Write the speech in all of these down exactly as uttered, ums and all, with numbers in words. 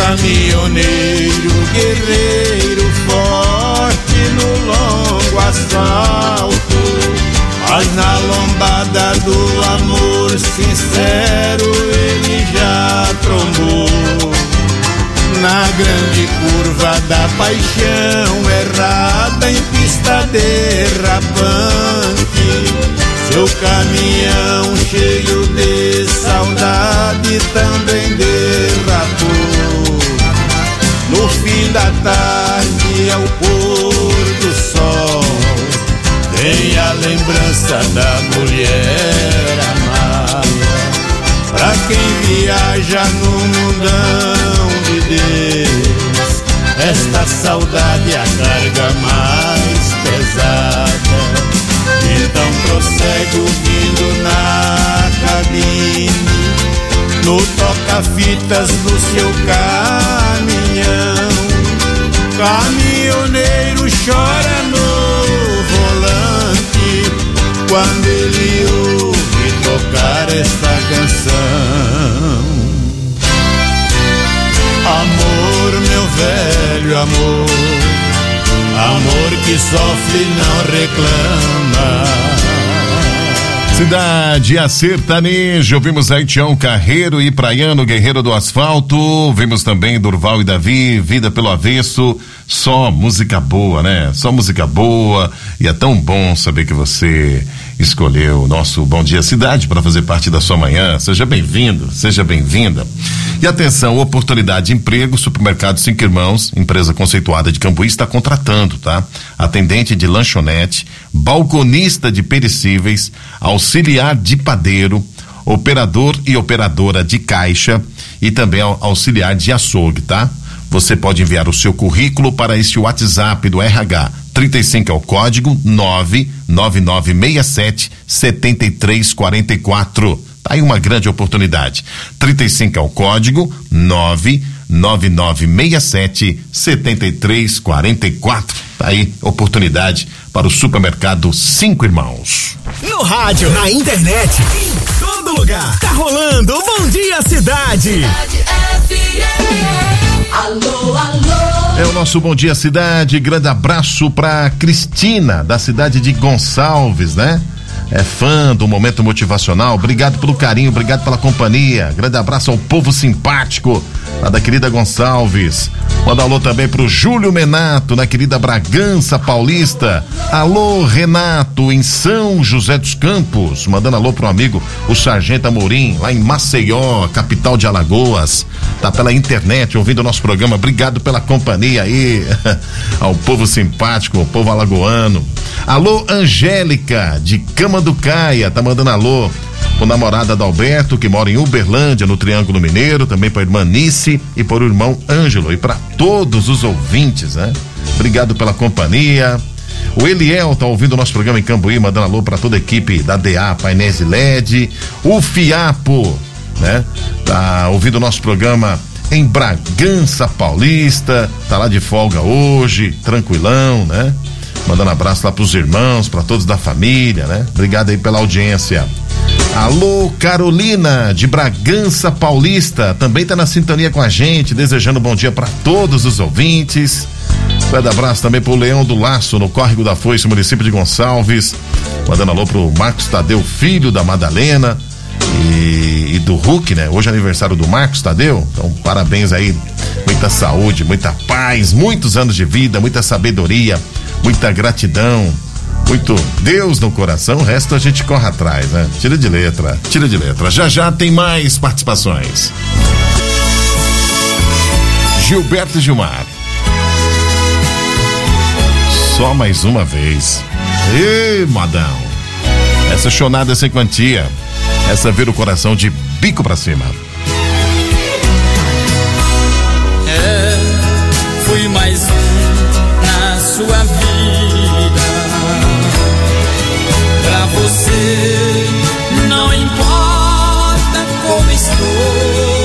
caminhoneiro guerreiro forte no longo asfalto, mas na lombada do amor sincero ele já trombou. Na grande curva da paixão errada em pista derrapante, seu caminhão cheio de saudade também derrapou. No fim da tarde ao pôr do sol, tem a lembrança da mulher amada. Pra quem viaja no mundão de Deus, esta saudade é a carga mais pesada. Então prossegue ouvindo na cabine, no toca-fitas do seu caminhão. Caminhoneiro chora no volante quando ele ouve tocar esta canção. Amor, meu velho amor, amor que sofre e não reclama. Cidade a sertanejo, vimos aí Tião Carreiro e Praiano, Guerreiro do Asfalto, vimos também Durval e Davi, Vida pelo Avesso. Só música boa, né? Só música boa, e é tão bom saber que você escolheu o nosso Bom Dia Cidade para fazer parte da sua manhã. Seja bem-vindo, seja bem-vinda. E atenção, oportunidade de emprego, Supermercado Cinco Irmãos, empresa conceituada de Cambuí, está contratando, tá? Atendente de lanchonete, balconista de perecíveis, auxiliar de padeiro, operador e operadora de caixa e também auxiliar de açougue, tá? Você pode enviar o seu currículo para este WhatsApp do R H. trinta e cinco é o código nove nove nove seis sete sete três quatro quatro. Tá aí uma grande oportunidade. trinta e cinco é o código nove nove nove seis sete sete três quatro quatro. Tá aí oportunidade para o Supermercado Cinco Irmãos. No rádio, na internet, em todo lugar. Tá rolando o Bom Dia Cidade. Alô, alô. É o nosso Bom Dia Cidade. Grande abraço pra Cristina, da cidade de Gonçalves, né? É fã do Momento Motivacional. Obrigado pelo carinho, obrigado pela companhia. Grande abraço ao povo simpático lá da querida Gonçalves. Manda alô também pro Júlio Menato, na querida Bragança Paulista. Alô, Renato, em São José dos Campos. Mandando alô pro amigo, o Sargento Amorim, lá em Maceió, capital de Alagoas. Tá pela internet ouvindo o nosso programa. Obrigado pela companhia aí ao povo simpático, ao povo alagoano. Alô, Angélica, de Camanducaia, tá mandando alô com a namorada da Alberto, que mora em Uberlândia, no Triângulo Mineiro, também para a irmã Nice e para o irmão Ângelo, e para todos os ouvintes, né? Obrigado pela companhia. O Eliel tá ouvindo o nosso programa em Cambuí, mandando alô para toda a equipe da D A Painéis L E D. O Fiapo, né? Tá ouvindo o nosso programa em Bragança Paulista, tá lá de folga hoje, tranquilão, né? Mandando abraço lá pros irmãos, para todos da família, né? Obrigado aí pela audiência. Alô, Carolina, de Bragança Paulista, também tá na sintonia com a gente, desejando um bom dia para todos os ouvintes. Grande abraço também pro Leão do Laço, no Córrego da Foice, município de Gonçalves. Mandando alô pro Marcos Tadeu, filho da Madalena e, e do Hulk, né? Hoje é aniversário do Marcos Tadeu, então parabéns aí, muita saúde, muita paz, muitos anos de vida, muita sabedoria, muita gratidão, muito Deus no coração. O resto a gente corre atrás, né? Tira de letra, tira de letra. Já já tem mais participações. Gilberto e Gilmar. Só mais uma vez. Ê, modão. Essa chonada sem quantia. Essa vira o coração de bico pra cima. É, fui mais um na sua vida. Pra você não importa como estou.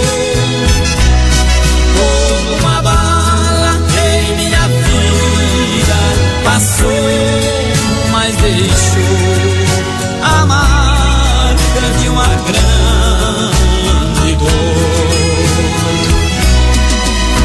Como uma bala em minha vida passou, mas deixou a marca de uma grande dor.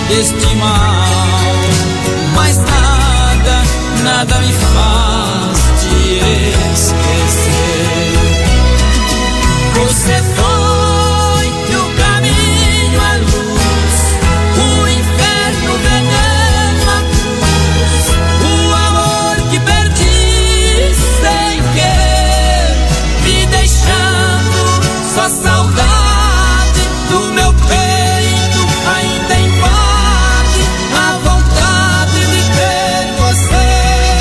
deste mal, mas nada, nada me faz te esquecer. Você foi o caminho, a luz, o inferno, o veneno, a cruz, o amor que perdi sem querer, me deixando só saudade do meu peito, ainda invade a vontade de ter você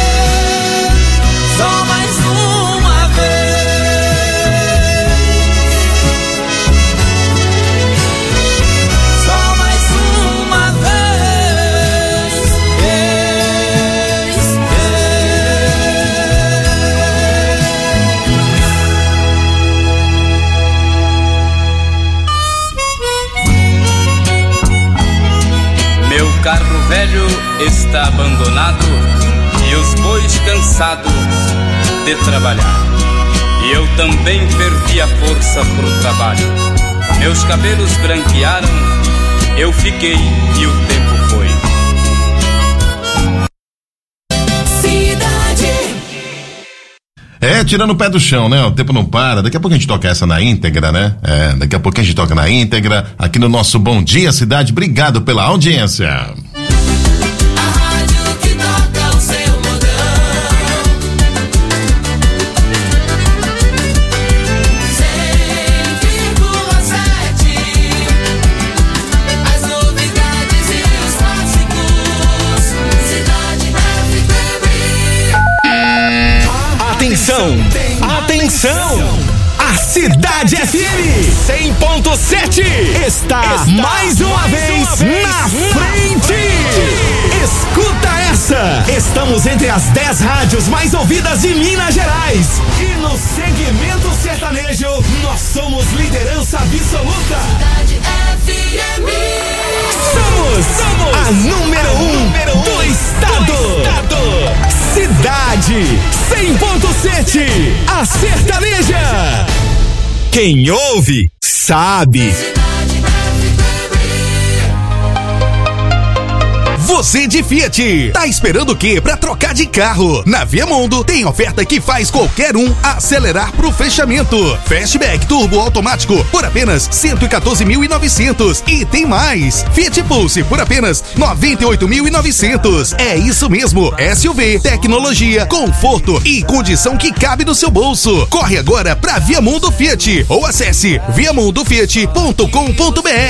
só mais uma vez, só mais uma vez, eis Meu carro velho está abandonado e os bois cansados de trabalhar. E eu também perdi a força pro trabalho. Meus cabelos branquearam, eu fiquei e o tempo foi. É, tirando o pé do chão, né? O tempo não para. Daqui a pouco a gente toca essa na íntegra, né? É, daqui a pouco a gente toca na íntegra, aqui no nosso Bom Dia Cidade. Obrigado pela audiência. Atenção! Atenção! A Cidade F M cem ponto sete está, está mais uma mais vez, uma vez na, na frente. frente! Escuta essa! Estamos entre as dez rádios mais ouvidas de Minas Gerais. E no segmento sertanejo, nós somos liderança absoluta. Cidade F M. Somos, somos a número um, um número do, um estado. do estado. Cidade cem ponto sete, a sertaneja. Quem ouve, sabe. Você de Fiat, tá esperando o quê pra trocar de carro? Na Viamundo tem oferta que faz qualquer um acelerar pro fechamento. Fastback turbo automático por apenas cento e quatorze mil e novecentos. E tem mais, Fiat Pulse por apenas noventa e oito mil e novecentos. É isso mesmo, S U V, tecnologia, conforto e condição que cabe no seu bolso. Corre agora pra Viamundo Fiat ou acesse viamundo fiat ponto com ponto br.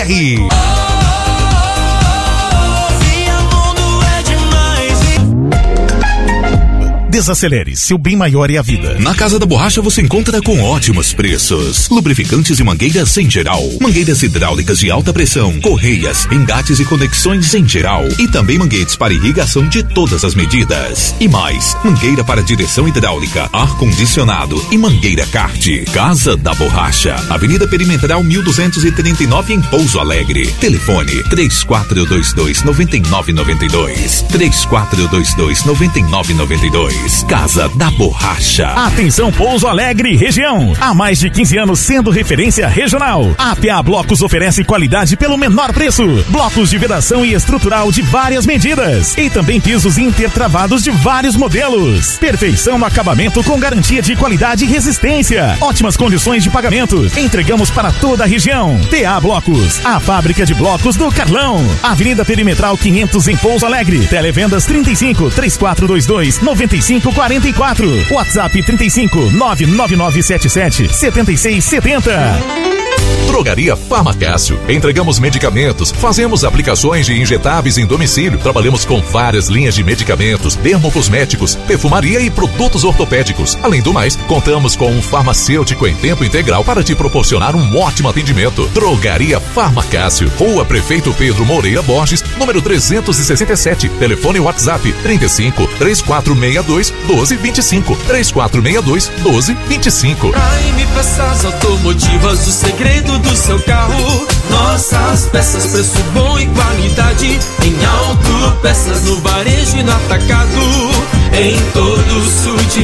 Desacelere, seu bem maior é a vida. Na Casa da Borracha você encontra com ótimos preços. Lubrificantes e mangueiras em geral. Mangueiras hidráulicas de alta pressão. Correias, engates e conexões em geral. E também manguetes para irrigação de todas as medidas. E mais, mangueira para direção hidráulica, ar-condicionado e mangueira kart. Casa da Borracha. Avenida Perimetral mil duzentos e trinta e nove em Pouso Alegre. Telefone três quatro dois dois, nove nove nove dois. três quatro dois dois, nove nove nove dois. Casa da Borracha. Atenção Pouso Alegre região. Há mais de quinze anos sendo referência regional. A P A Blocos oferece qualidade pelo menor preço. Blocos de vedação e estrutural de várias medidas. E também pisos intertravados de vários modelos. Perfeição no acabamento com garantia de qualidade e resistência. Ótimas condições de pagamento. Entregamos para toda a região. P A Blocos, a fábrica de blocos do Carlão. Avenida Perimetral quinhentos em Pouso Alegre. Televendas trinta e cinco, três quatro dois dois, nove cinco quatro quatro. WhatsApp trinta e cinco, nove nove nove sete sete, sete seis sete zero. Drogaria Farmacácio. Entregamos medicamentos, fazemos aplicações de injetáveis em domicílio, trabalhamos com várias linhas de medicamentos, dermocosméticos, perfumaria e produtos ortopédicos. Além do mais, contamos com um farmacêutico em tempo integral para te proporcionar um ótimo atendimento. Drogaria Farmacácio, Rua Prefeito Pedro Moreira Borges, número trezentos e sessenta e sete. Telefone WhatsApp trinta e cinco, três quatro seis dois, doze vinte e cinco. três quatro seis dois, doze vinte e cinco. Prime Peças Automotivas, o segredo do seu carro. Nossas peças, preço bom e qualidade. Em autopeças, no varejo e no atacado. Em todo o sul de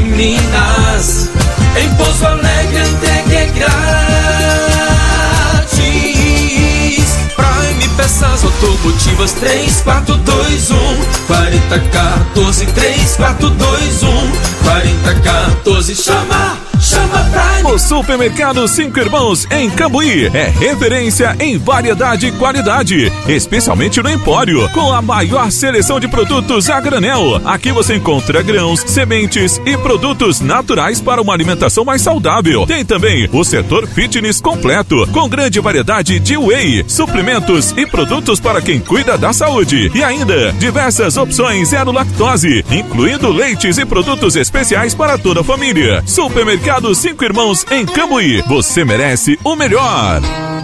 Minas. Em Pouso Alegre, entrega é grátis. Prime peças automotivas. Três, quatro, dois, um, quarenta, quatorze. Três, quatro, dois, um, quarenta, quatorze. Chama, chama Prime. O Supermercado Cinco Irmãos em Cambuí é referência em variedade e qualidade, especialmente no Empório, com a maior seleção de produtos a granel. Aqui você encontra grãos, sementes e produtos naturais para uma alimentação mais saudável. Tem também o setor fitness completo, com grande variedade de whey, suplementos e produtos para quem cuida da saúde. E ainda diversas opções zero lactose, incluindo leites e produtos especiais para toda a família. Supermercado Cinco Irmãos em Cambuí. Você merece o melhor.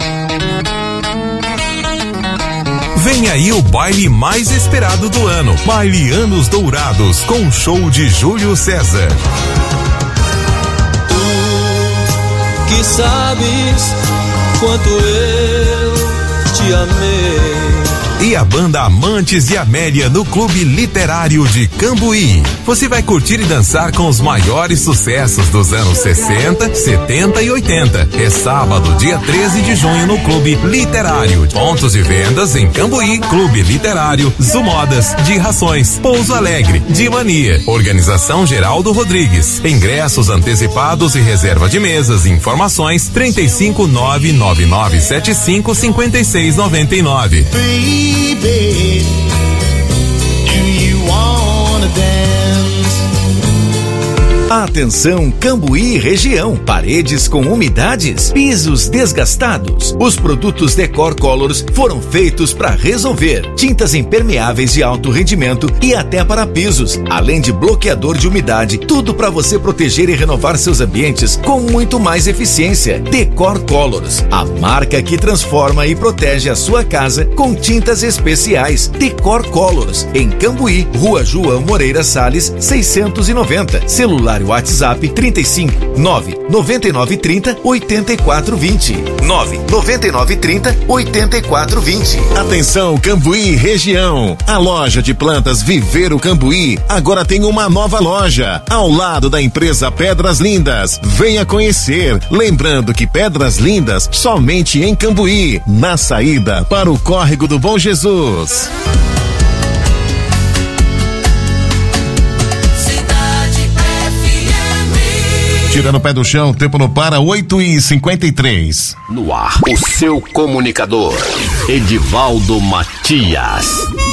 Vem aí o baile mais esperado do ano. Baile Anos Dourados, com um show de Júlio César. Tu que sabes quanto eu te amei. E a banda Amantes de Amélia no Clube Literário de Cambuí. Você vai curtir e dançar com os maiores sucessos dos anos sessenta, setenta e oitenta. É sábado, dia treze de junho, no Clube Literário. Pontos de vendas em Cambuí, Clube Literário, Zumodas, de Rações, Pouso Alegre, de Mania. Organização Geraldo Rodrigues. Ingressos antecipados e reserva de mesas. Informações trinta e cinco, nove nove nove sete cinco, cinco seis nove nove. Baby, do you wanna dance? Atenção Cambuí região, paredes com umidades, pisos desgastados. Os produtos Decor Colors foram feitos para resolver. Tintas impermeáveis de alto rendimento e até para pisos, além de bloqueador de umidade, tudo para você proteger e renovar seus ambientes com muito mais eficiência. Decor Colors, a marca que transforma e protege a sua casa com tintas especiais. Decor Colors, em Cambuí, Rua João Moreira Salles, seiscentos e noventa. Celular WhatsApp trinta e cinco, nove nove nove trinta, oitenta e quatro vinte. nove nove nove trinta, oitenta e quatro vinte. Atenção Cambuí região, a loja de plantas Viveiro Cambuí agora tem uma nova loja ao lado da empresa Pedras Lindas. Venha conhecer, lembrando que Pedras Lindas somente em Cambuí, na saída para o Córrego do Bom Jesus. Tirando o pé do chão, tempo não para, oito e cinquenta e três. No ar, o seu comunicador, Edivaldo Matias.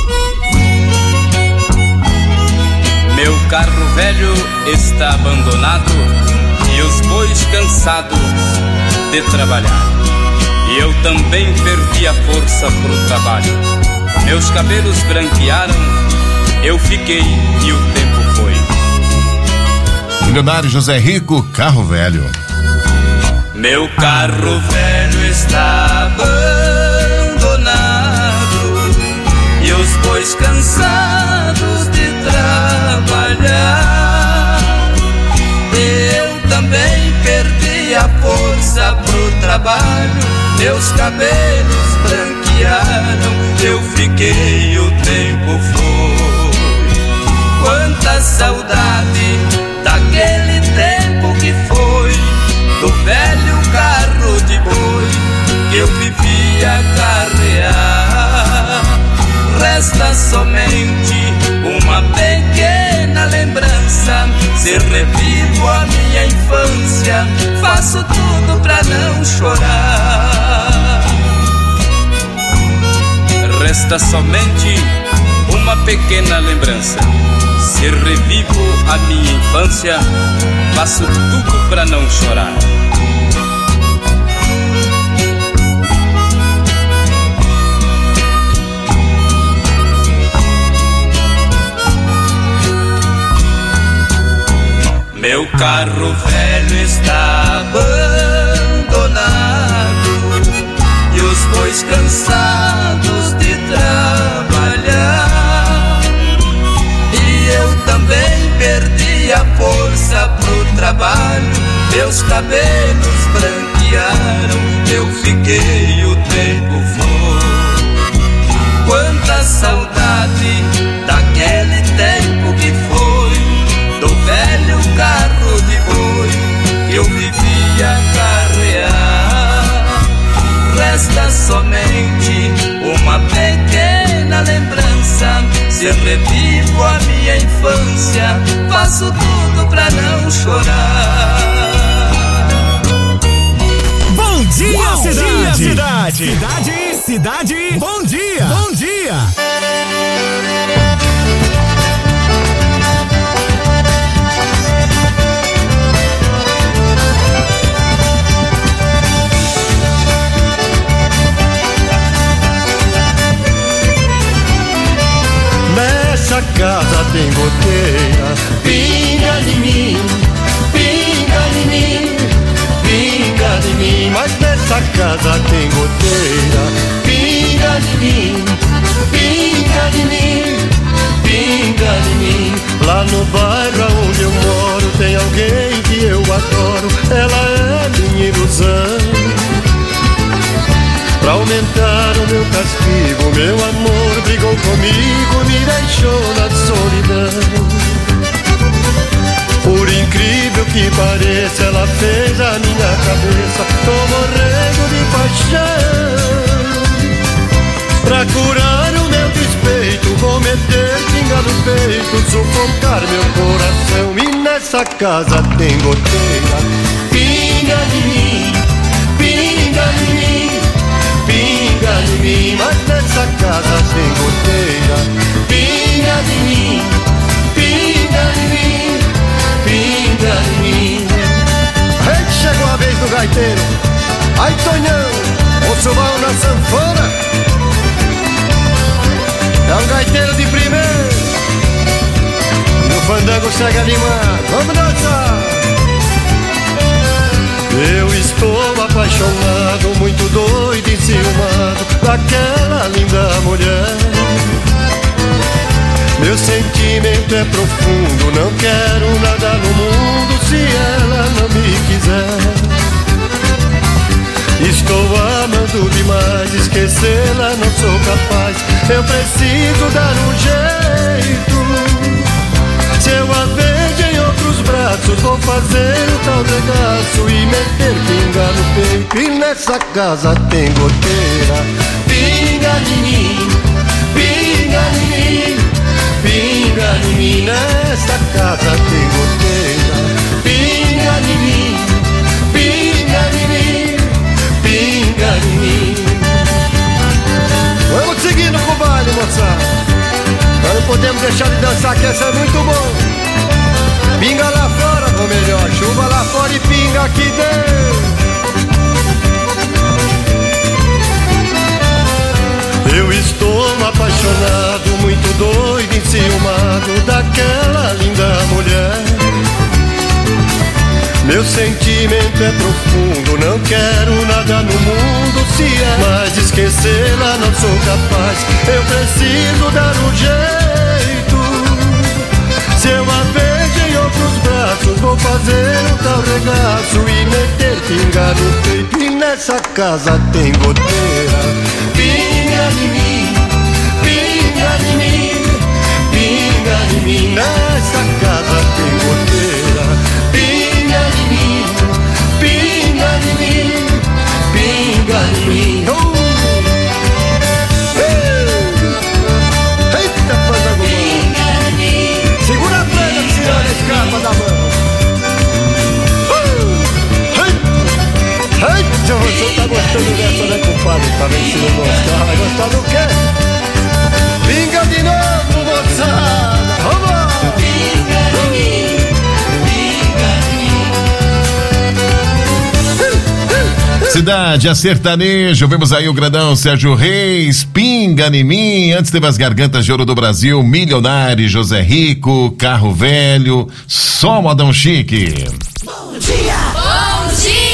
Meu carro velho está abandonado e os bois cansados de trabalhar. E eu também perdi a força pro trabalho. Meus cabelos branquearam, eu fiquei e o tempo foi. Milionário José Rico, carro velho. Meu carro velho está abandonado e os bois cansados de trabalhar. Eu também perdi a força pro trabalho, meus cabelos branquearam, eu fiquei e o tempo foi. Quanta saudade daquele tempo que foi, do velho carro de boi que eu vivia carrear. Resta somente uma pequena lembrança, se revivo a minha infância, faço tudo pra não chorar. Resta somente uma pequena lembrança, se revivo a minha infância, faço tudo pra não chorar. Meu carro velho está abandonado e os bois cansados de trabalhar. E eu também perdi a força pro trabalho, meus cabelos branquearam, eu fiquei e o tempo foi. Quanta saudade daquele tempo que foi, do velho carro de boi que eu vivia carrear. Resta somente uma dia, bom dia. Nessa casa tem goteira, pinga de mim, pinga de mim, pinga de mim. Mas nessa casa tem goteira, pinga de mim, pinga de mim, pinga de mim. Lá no bairro onde eu moro tem alguém que eu adoro, ela é minha ilusão. Pra aumentar o meu castigo, meu amor brigou comigo, me deixou na solidão. Por incrível que pareça, ela fez a minha cabeça, tô morrendo de paixão. Pra curar o meu despeito, vou meter pinga no peito, sufocar meu coração. E nessa casa tem goteira, pinga de mim, pinga de mim, pinga de mim. Mas nessa casa tem goteira, pinga de mim, pinga de mim, pinga de mim. Ei, chegou a vez do gaiteiro, ai Tonhão, o subão na sanfona. É um gaiteiro de primeiro, e o fandango segue animado, vamos dançar. Eu estou apaixonado, muito doido e enciumado daquela linda mulher. Meu sentimento é profundo, não quero nada no mundo se ela não me quiser. Estou amando demais, esquecê-la não sou capaz, eu preciso dar um jeito. Se eu a vejo em outros braços, vou fazer o tal regaço e meter pinga no peito. E nessa casa tem goteira, pinga de mim, pinga de mim, pinga de mim. Nessa casa tem goteira, pinga de mim, pinga de mim, pinga de mim. Vamos seguindo com o baile, moçada. Nós não podemos deixar de dançar, que essa é muito bom. Pinga lá fora, ou melhor, chuva lá fora e pinga aqui dentro. Eu estou apaixonado, muito doido, enciumado daquela linda mulher. Meu sentimento é profundo, não quero nada no mundo se é, mas esquecê-la não sou capaz, eu preciso dar um jeito. Se eu a vejo em outros braços, vou fazer um tal regaço e meter pinga no peito. E nessa casa tem goteira, pinga de mim, pinga de mim, pinga de mim. Nessa casa tem goteira, pinga de mim, pinga de mim, pinga de mim. Oh! Eita, fandango bom! Segura a prenda que senão ele escapa da mão. Eita, você tá gostando dessa, né, compadre? Tá vendo se não gostar? Vai gostar do quê? Pinga de novo, moçada! Vamos! Pinga de mim, pinga de mim. Cidade, a sertanejo, vemos aí o grandão Sérgio Reis, pinga em mim. Antes teve as gargantas de ouro do Brasil, Milionário, José Rico, Carro Velho, só modão chique. Bom dia! Bom dia!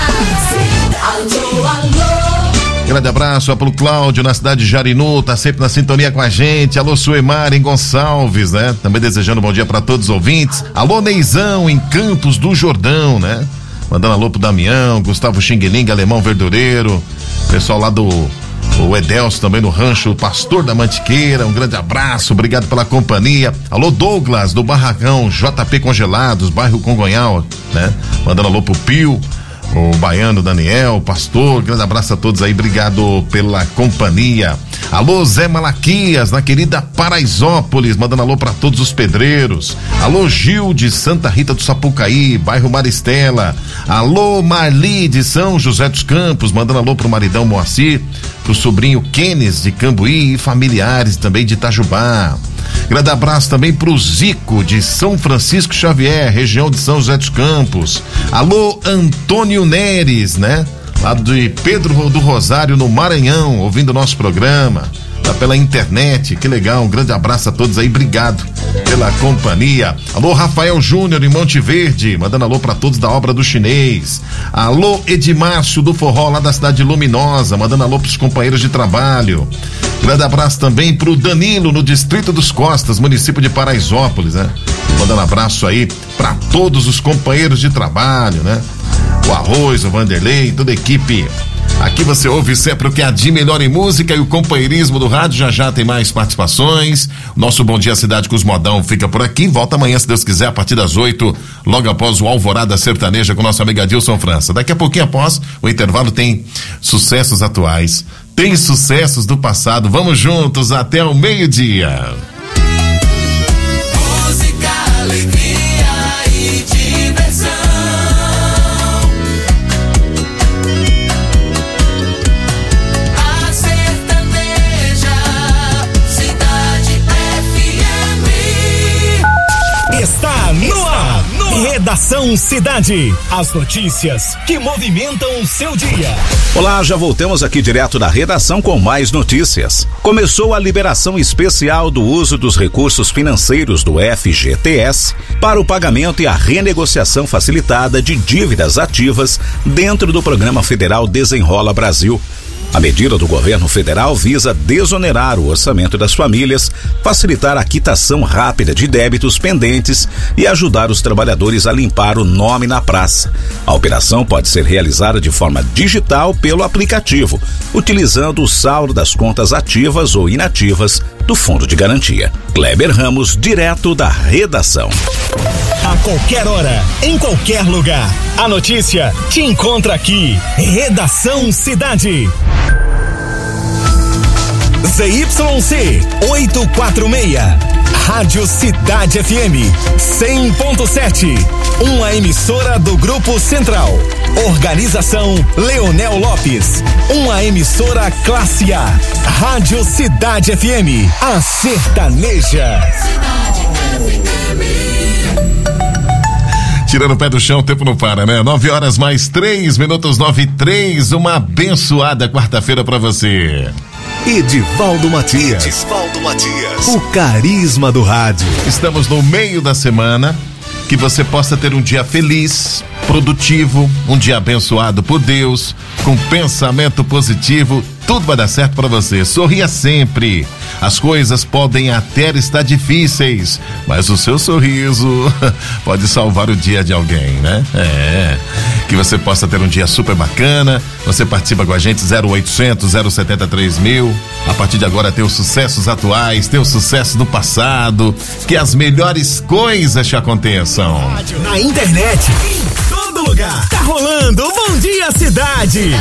Alô, alô! Grande abraço pro Cláudio na cidade de Jarinu, tá sempre na sintonia com a gente. Alô, Suemar em Gonçalves, né? Também desejando um bom dia para todos os ouvintes. Alô, Neizão em Campos do Jordão, né? Mandando alô pro Damião, Gustavo Xingueling, Alemão Verdureiro, pessoal lá do o Edelso também no rancho Pastor da Mantiqueira, um grande abraço, obrigado pela companhia. Alô, Douglas do Barracão J P Congelados, bairro Congonhal, né? Mandando alô pro Pio, o Baiano Daniel, Pastor, grande abraço a todos aí, obrigado pela companhia. Alô, Zé Malaquias, na querida Paraisópolis, mandando alô para todos os pedreiros. Alô, Gil de Santa Rita do Sapucaí, bairro Maristela. Alô, Marli de São José dos Campos, mandando alô pro maridão Moacir. pro sobrinho Kenes de Cambuí e familiares também de Itajubá. Grande abraço também pro Zico de São Francisco Xavier, região de São José dos Campos. Alô, Antônio Neres, né? Lá de Pedro do Rosário, no Maranhão, ouvindo o nosso programa. Tá pela internet, que legal, um grande abraço a todos aí, obrigado pela companhia. Alô, Rafael Júnior em Monte Verde, mandando alô pra todos da Obra do Chinês. Alô, Edmárcio do Forró, lá da cidade Luminosa, mandando alô pros companheiros de trabalho. Grande abraço também pro Danilo, no Distrito dos Costas, município de Paraisópolis, né? Mandando abraço aí pra todos os companheiros de trabalho, né? O Arroz, o Vanderlei, toda a equipe. Aqui você ouve sempre o que há de melhor em música e o companheirismo do rádio. Já já tem mais participações. Nosso Bom Dia Cidade com os Modão fica por aqui. Volta amanhã, se Deus quiser, a partir das oito, logo após o Alvorada Sertaneja com nosso amigo Adilson França. Daqui a pouquinho, após o intervalo, tem sucessos atuais, tem sucessos do passado. Vamos juntos até o meio-dia. Música, alegria e diversão. Está no ar, Redação Cidade. As notícias que movimentam o seu dia. Olá, já voltamos aqui direto da redação com mais notícias. Começou a liberação especial do uso dos recursos financeiros do F G T S para o pagamento e a renegociação facilitada de dívidas ativas dentro do Programa Federal Desenrola Brasil. A medida do governo federal visa desonerar o orçamento das famílias, facilitar a quitação rápida de débitos pendentes e ajudar os trabalhadores a limpar o nome na praça. A operação pode ser realizada de forma digital pelo aplicativo, utilizando o saldo das contas ativas ou inativas do Fundo de Garantia. Kleber Ramos, direto da redação. A qualquer hora, em qualquer lugar, a notícia te encontra aqui. Redação Cidade. Z Y C oitocentos e quarenta e seis, Rádio Cidade F M cem ponto sete, uma emissora do Grupo Central. Organização Leonel Lopes, uma emissora classe A. Rádio Cidade F M, a sertaneja. Tirando o pé do chão, o tempo não para, né? Nove horas mais três minutos, nove e três. Uma abençoada quarta-feira pra você. Edivaldo Matias. Edivaldo Matias. O carisma do rádio. Estamos no meio da semana. Que você possa ter um dia feliz, produtivo, um dia abençoado por Deus, com pensamento positivo. Tudo vai dar certo para você. Sorria sempre. As coisas podem até estar difíceis, mas o seu sorriso pode salvar o dia de alguém, né? É. Que você possa ter um dia super bacana. Você participa com a gente, zero oitocentos, zero setenta e três mil. A partir de agora tem os sucessos atuais, tem o sucesso do passado. Que as melhores coisas te aconteçam. Na internet, em todo lugar. Tá rolando o Bom Dia Cidade.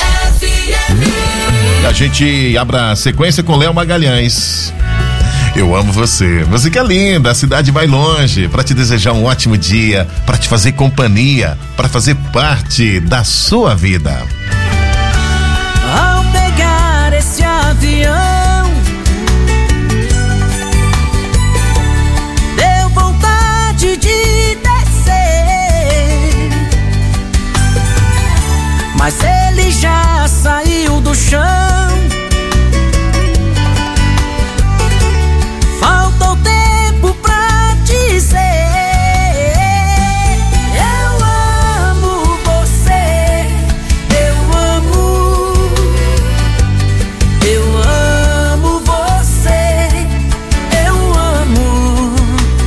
A gente abre a sequência com Léo Magalhães. Eu amo você. Música linda, a cidade vai longe. Pra te desejar um ótimo dia, pra te fazer companhia, pra fazer parte da sua vida. Ao pegar esse avião, deu vontade de descer, mas ele já saiu do chão. Falta o tempo pra dizer: eu amo você, eu amo, eu amo você, eu amo.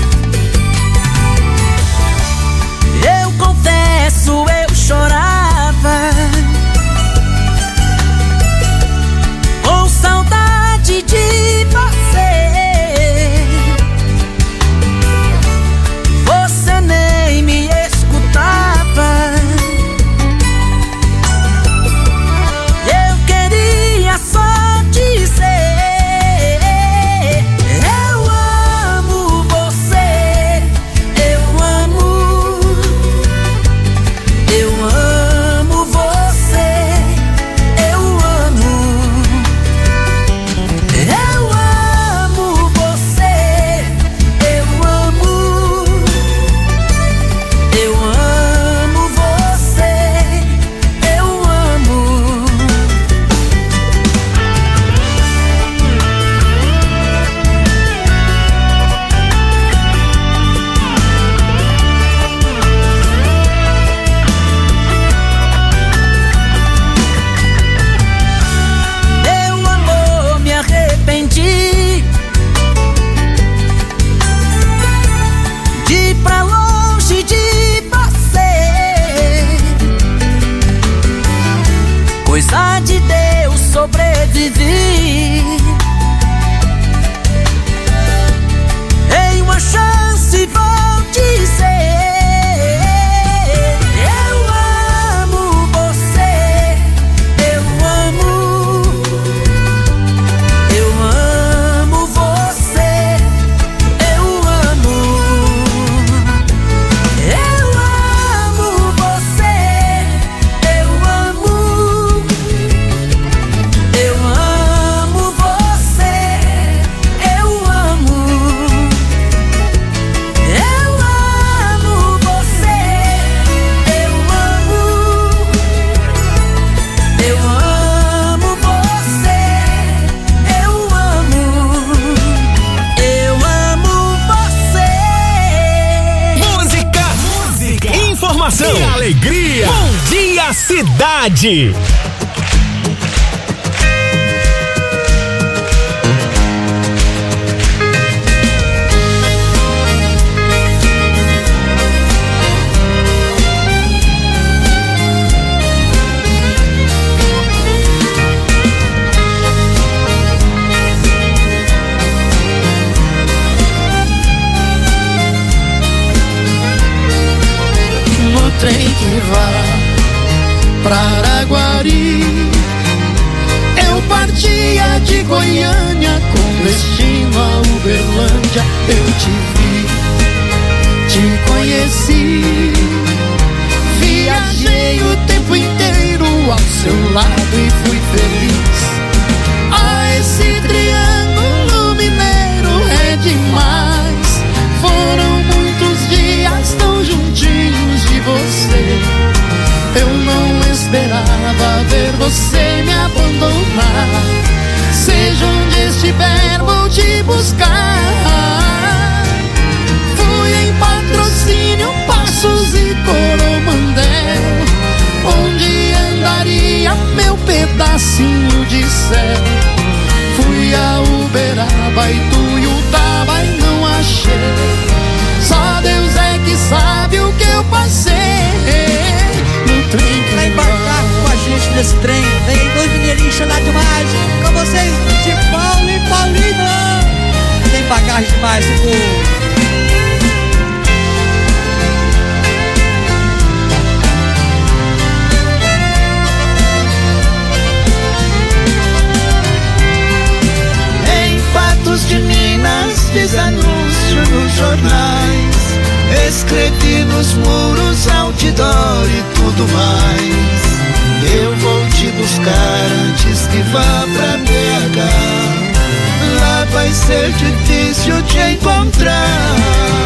Eu confesso, eu chorava Cidade. Trem que vai pra Araguari. Eu partia de Goiânia com destino a Uberlândia. Eu te vi, te conheci, viajei o tempo inteiro ao seu lado e fui feliz. Ah, esse triângulo mineiro é demais. Foram muitos dias tão juntinhos de você. Eu não esperava ver você me abandonar. Seja onde estiver, vou te buscar. Fui em Patrocínio, Passos e Coromandel, onde andaria meu pedacinho de céu. Fui a Uberaba, Ituiutaba e não achei. Só Deus é que sabe o que eu passei no trem que vai embarcar com a gente nesse trem. Vem dois mineirinhos chorar demais. Com vocês de Paulo e Paulina. Tem bagagem demais, pô. De Minas, fiz anúncio nos jornais, escrevi nos muros, outdoor e tudo mais. Eu vou te buscar antes que vá pra B H. Lá vai ser difícil te encontrar.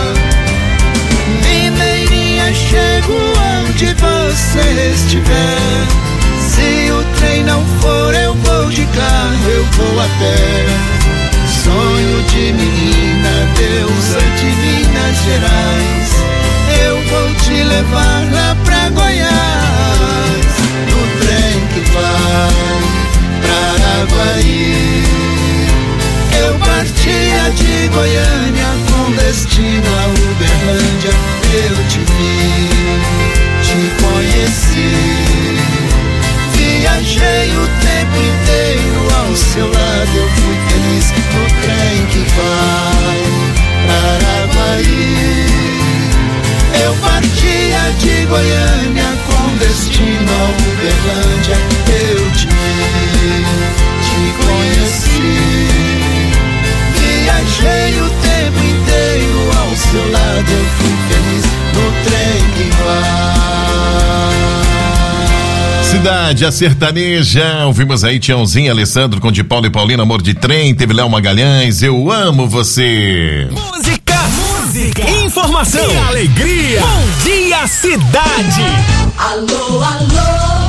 Mineirinha, chego onde você estiver. Se o trem não for, eu vou de carro, eu vou a pé. Sonho de menina, deusa de Minas Gerais. Eu vou te levar lá pra Goiás, no trem que vai pra Araguari. Eu partia de Goiânia com destino a Uberlândia. Eu te vi, te conheci, viajei o tempo inteiro ao seu lado. Eu fui feliz no trem que vai para Araguari. Eu partia de Goiânia com destino a Uberlândia. Eu te vi, te conheci, viajei o tempo inteiro ao seu lado. Eu fui feliz no trem que vai. Cidade, a sertaneja, ouvimos aí Tiãozinho, Alessandro com de Paulo e Paulina, Amor de Trem, teve Léo Magalhães, Eu Amo Você. Música, música, informação e alegria. Bom dia, cidade. Alô, alô.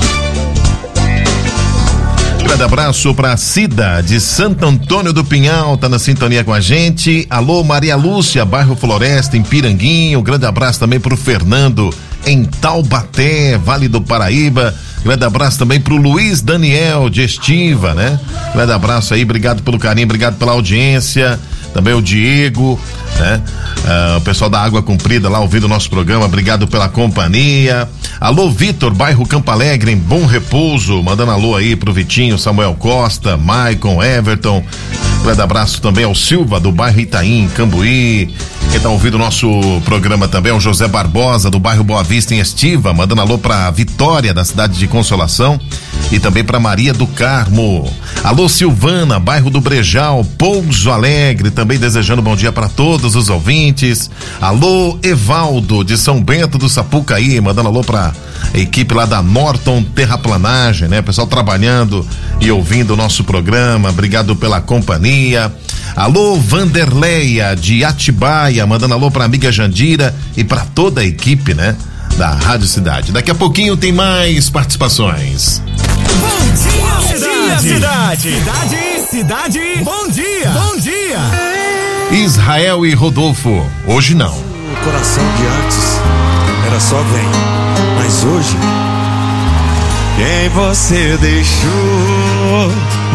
Grande abraço pra Cida de Santo Antônio do Pinhal, tá na sintonia com a gente. Alô, Maria Lúcia, bairro Floresta, em Piranguinho. Grande abraço também pro Fernando em Taubaté, Vale do Paraíba. Grande abraço também pro Luiz Daniel de Estiva, né? Grande abraço aí, obrigado pelo carinho, obrigado pela audiência. Também o Diego, né? Ah, o pessoal da Água Comprida lá ouvindo o nosso programa, obrigado pela companhia. Alô, Vitor, bairro Campo Alegre, em Bom Repouso, mandando alô aí pro Vitinho, Samuel Costa, Maicon, Everton. Grande abraço também ao Silva, do bairro Itaim, Cambuí. Quem tá ouvindo o nosso programa também é o José Barbosa, do bairro Boa Vista, em Estiva, mandando alô pra Vitória, da cidade de Consolação, e também pra Maria do Carmo. Alô, Silvana, bairro do Brejal, Pouso Alegre, também desejando bom dia para todos os ouvintes. Alô, Evaldo, de São Bento do Sapucaí, mandando alô pra equipe lá da Norton Terraplanagem, né? Pessoal trabalhando e ouvindo o nosso programa, obrigado pela companhia. Alô, Vanderleia, de Atibaia, mandando alô pra amiga Jandira e pra toda a equipe, né? Da Rádio Cidade. Daqui a pouquinho tem mais participações. Bom dia, cidade. Cidade, cidade, cidade, bom dia, bom dia. Israel e Rodolfo, hoje não. O coração de antes era só vem, mas hoje quem você deixou. Oh,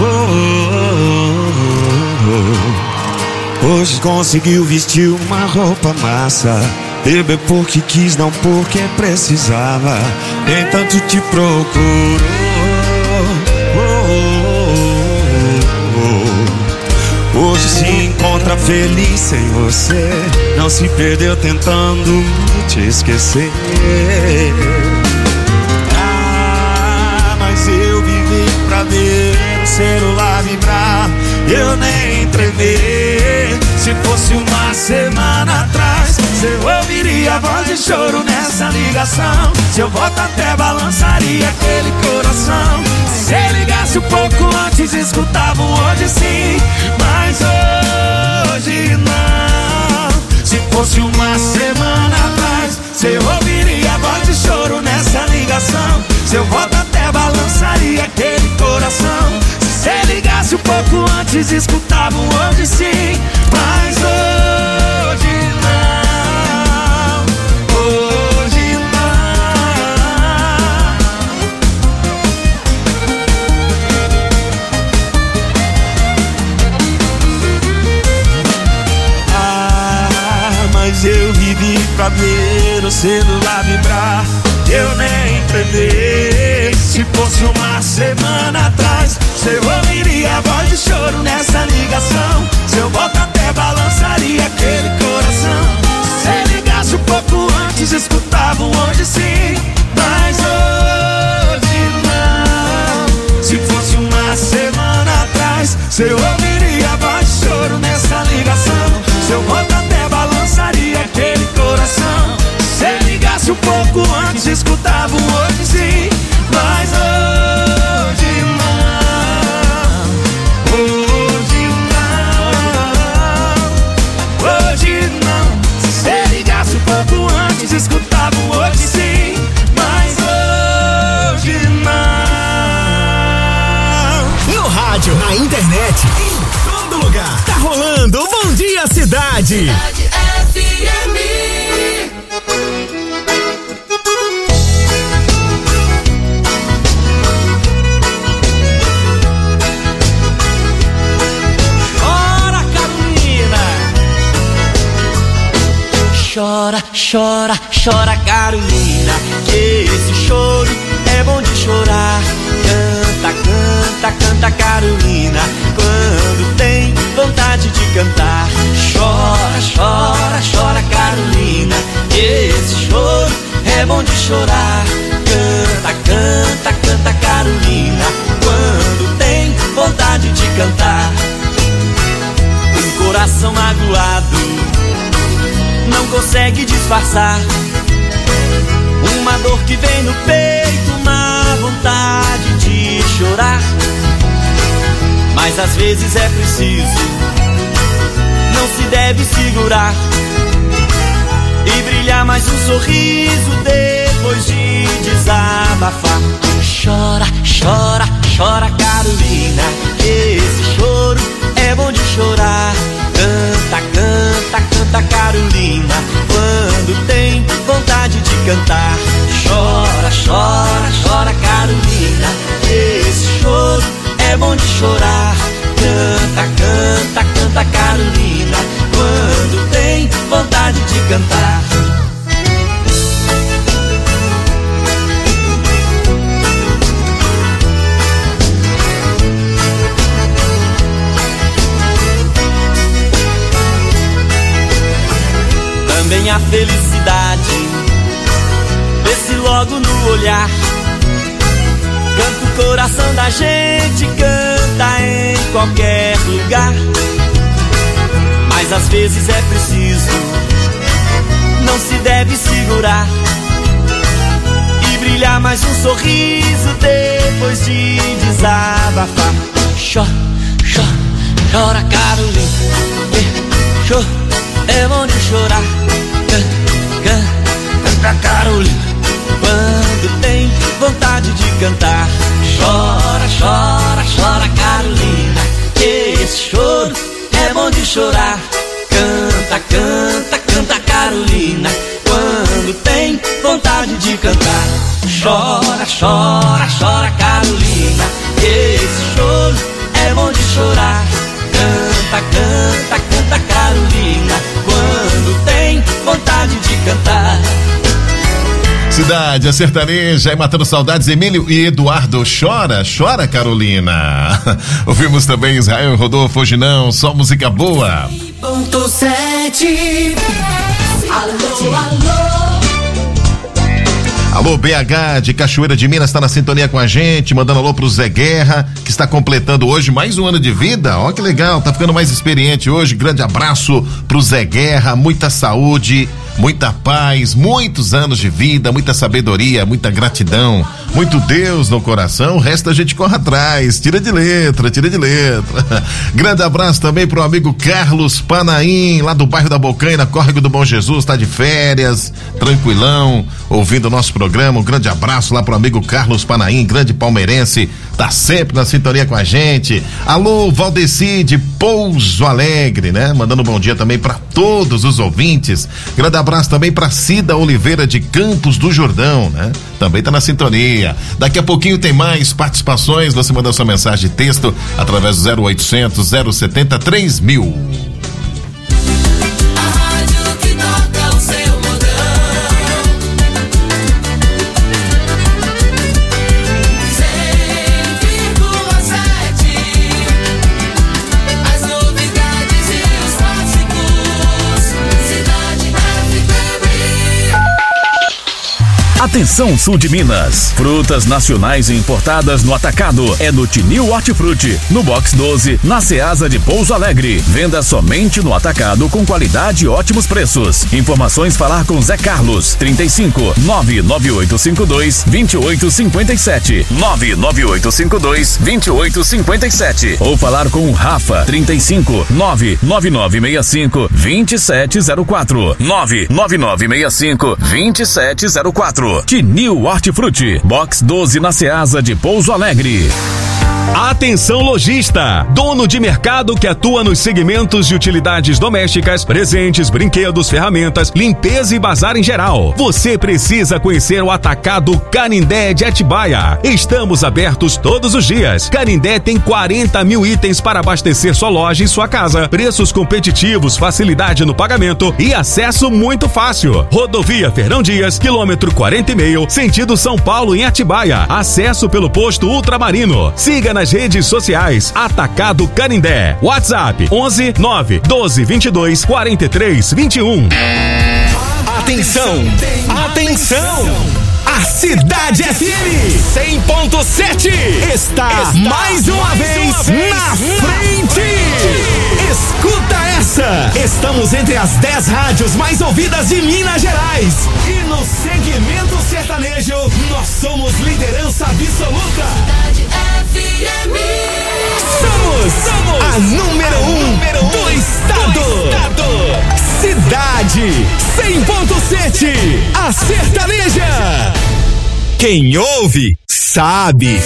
oh, oh, oh. Hoje conseguiu vestir uma roupa massa, beber porque quis, não porque precisava. Nem tanto te procurou. Oh, oh, oh, oh. Hoje se encontra feliz sem você, não se perdeu tentando te esquecer. Ah, mas eu vivi pra ver o celular vibrar, eu nem tremer. Se fosse uma semana atrás, eu ouviria a voz de choro nessa ligação. Seu voto até balançaria aquele coração. Se você ligasse um pouco antes, escutava um hoje sim, mas hoje não. Se fosse uma semana atrás, você ouviria a voz de choro nessa ligação. Seu voto até balançaria aquele coração. Se você ligasse um pouco antes, escutava um hoje sim, mas hoje não. Hoje não. Ah, mas eu vivi pra ver o celular vibrar, eu nem tremer. Se fosse uma semana atrás, você ouviria a voz de choro nessa ligação. Seu voto até balançaria aquele coração. Se você ligasse um pouco antes, escutava um hoje sim, mas hoje não. Se fosse uma semana atrás, você ouviria a voz de choro nessa ligação. Seu voto até balançaria aquele coração. Se você ligasse um pouco antes, escutava um hoje sim, mas hoje não. Hoje não. Hoje não. Se você ligasse um pouco antes, escutava um hoje sim, mas hoje não. No rádio, na internet, em todo lugar. Tá rolando o Bom Dia Cidade. Cidade F M. Chora, chora, chora, Carolina, que esse choro é bom de chorar. Canta, canta, canta, Carolina, quando tem vontade de cantar. Chora, chora, chora, Carolina, que esse choro é bom de chorar. Canta, canta, canta, Carolina, quando tem vontade de cantar. Um coração magoado não consegue disfarçar uma dor que vem no peito, uma vontade de chorar. Mas às vezes é preciso, não se deve segurar e brilhar mais um sorriso depois de desabafar. Chora, chora, chora, Carolina, que esse choro é bom de chorar. Canta, canta, canta, Carolina, quando tem vontade de cantar. Chora, chora, chora, Carolina, esse choro é bom de chorar. Canta, canta, canta, Carolina, quando tem vontade de cantar. Também a felicidade vê-se logo no olhar. Canta o coração da gente, canta em qualquer lugar. Mas às vezes é preciso, não se deve segurar e brilhar mais um sorriso depois de desabafar. Chora, chora, chora, Carolina, chora, é bom de chorar. Canta, Carolina, quando tem vontade de cantar. Chora, chora, chora, Carolina, que esse choro é bom de chorar. Canta, canta, canta, Carolina, quando quando tem vontade de cantar. Chora, chora, chora, Carolina, esse choro é bom de chorar. Canta, canta, canta, Carolina, quando tem vontade de cantar. Cidade, a sertaneja, e matando saudades, Emílio e Eduardo. Chora, chora, Carolina. Ouvimos também Israel e Rodolfo, hoje não, só música boa. Ponto sete. Alô, alô. Alô, B H de Cachoeira de Minas, está na sintonia com a gente, mandando alô pro Zé Guerra, que está completando hoje mais um ano de vida. Ó, que legal, tá ficando mais experiente hoje. Grande abraço pro Zé Guerra, muita saúde, muita paz, muitos anos de vida, muita sabedoria, muita gratidão, muito Deus no coração. O resto a gente corre atrás, tira de letra, tira de letra. Grande abraço também pro amigo Carlos Panaim, lá do bairro da Bocaina, Córrego do Bom Jesus, tá de férias, tranquilão, ouvindo o nosso programa. Um grande abraço lá pro amigo Carlos Panaim, grande palmeirense, tá sempre na sintonia com a gente. Alô, Valdeci de Pouso Alegre, né? Mandando um bom dia também para todos os ouvintes. Grande abraço também para Cida Oliveira de Campos do Jordão, né? Também tá na sintonia. Daqui a pouquinho tem mais participações. Você manda sua mensagem de texto através do zero oitocentos, zero setenta, três mil. Atenção, sul de Minas. Frutas nacionais e importadas no atacado é no Tinil Hortifruti, no box doze, na Ceasa de Pouso Alegre. Venda somente no atacado com qualidade e ótimos preços. Informações falar com Zé Carlos, trinta e cinco, nove nove oito cinco dois, dois oito cinco sete, nove nove oito cinco dois, dois oito cinco sete. Ou falar com o Rafa, trinta e cinco, nove nove nove seis cinco, dois sete zero quatro, nove nove nove seis cinco, dois sete zero quatro. Tinil Hortifruti, box doze na Ceasa de Pouso Alegre. Atenção lojista, dono de mercado que atua nos segmentos de utilidades domésticas, presentes, brinquedos, ferramentas, limpeza e bazar em geral. Você precisa conhecer o Atacado Canindé de Atibaia. Estamos abertos todos os dias. Canindé tem quarenta mil itens para abastecer sua loja e sua casa. Preços competitivos, facilidade no pagamento e acesso muito fácil. Rodovia Fernão Dias, quilômetro quarenta e meio, sentido São Paulo em Atibaia. Acesso pelo posto Ultramarino. Siga nas redes sociais Atacado Canindé. WhatsApp onze nove doze vinte e dois quarenta e três vinte e um. Atenção! Atenção! A Cidade F M cem ponto sete está, está mais uma mais vez uma vez na frente! Escuta essa! Estamos entre as dez rádios mais ouvidas de Minas Gerais. E no segmento sertanejo, nós somos liderança absoluta. Cidade F M. Somos, somos a número um, número um do, estado. do estado. Cidade cem ponto sete, a sertaneja. Quem ouve, sabe.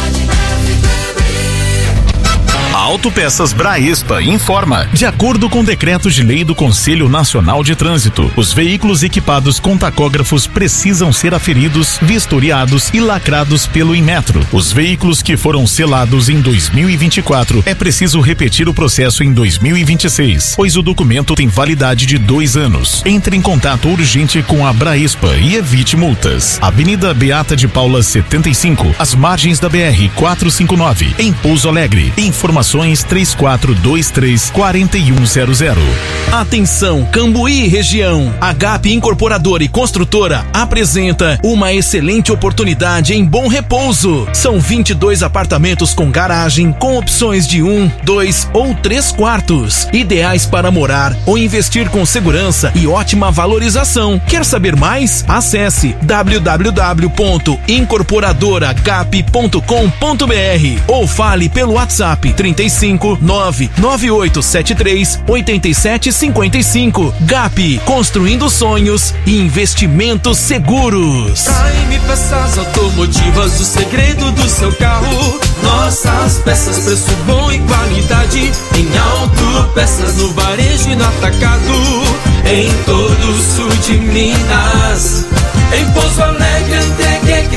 Autopeças Braespa informa. De acordo com decretos de lei do Conselho Nacional de Trânsito, os veículos equipados com tacógrafos precisam ser aferidos, vistoriados e lacrados pelo Inmetro. Os veículos que foram selados em dois mil e vinte e quatro é preciso repetir o processo em dois mil e vinte e seis, pois o documento tem validade de dois anos. Entre em contato urgente com a Braespa e evite multas. Avenida Beata de Paula setenta e cinco, às margens da B R quatrocentos e cinquenta e nove, em Pouso Alegre. Informações três quatro dois três, quatro um zero zero. Atenção, Cambuí e região. A Gap Incorporadora e Construtora apresenta uma excelente oportunidade em Bom Repouso. São vinte e dois apartamentos com garagem, com opções de um, dois ou três quartos, ideais para morar ou investir com segurança e ótima valorização. Quer saber mais? Acesse w w w ponto incorporadora gap ponto com ponto b r ou fale pelo WhatsApp trinta e cinco, nove nove oito sete três, oito sete cinco cinco. Gap, construindo sonhos e investimentos seguros. Prime Peças Automotivas, o segredo do seu carro. Nossas peças, preço bom e qualidade em Autopeças, no varejo e no atacado. em todo o sul de Minas. Em Pouso Alegre, entregue é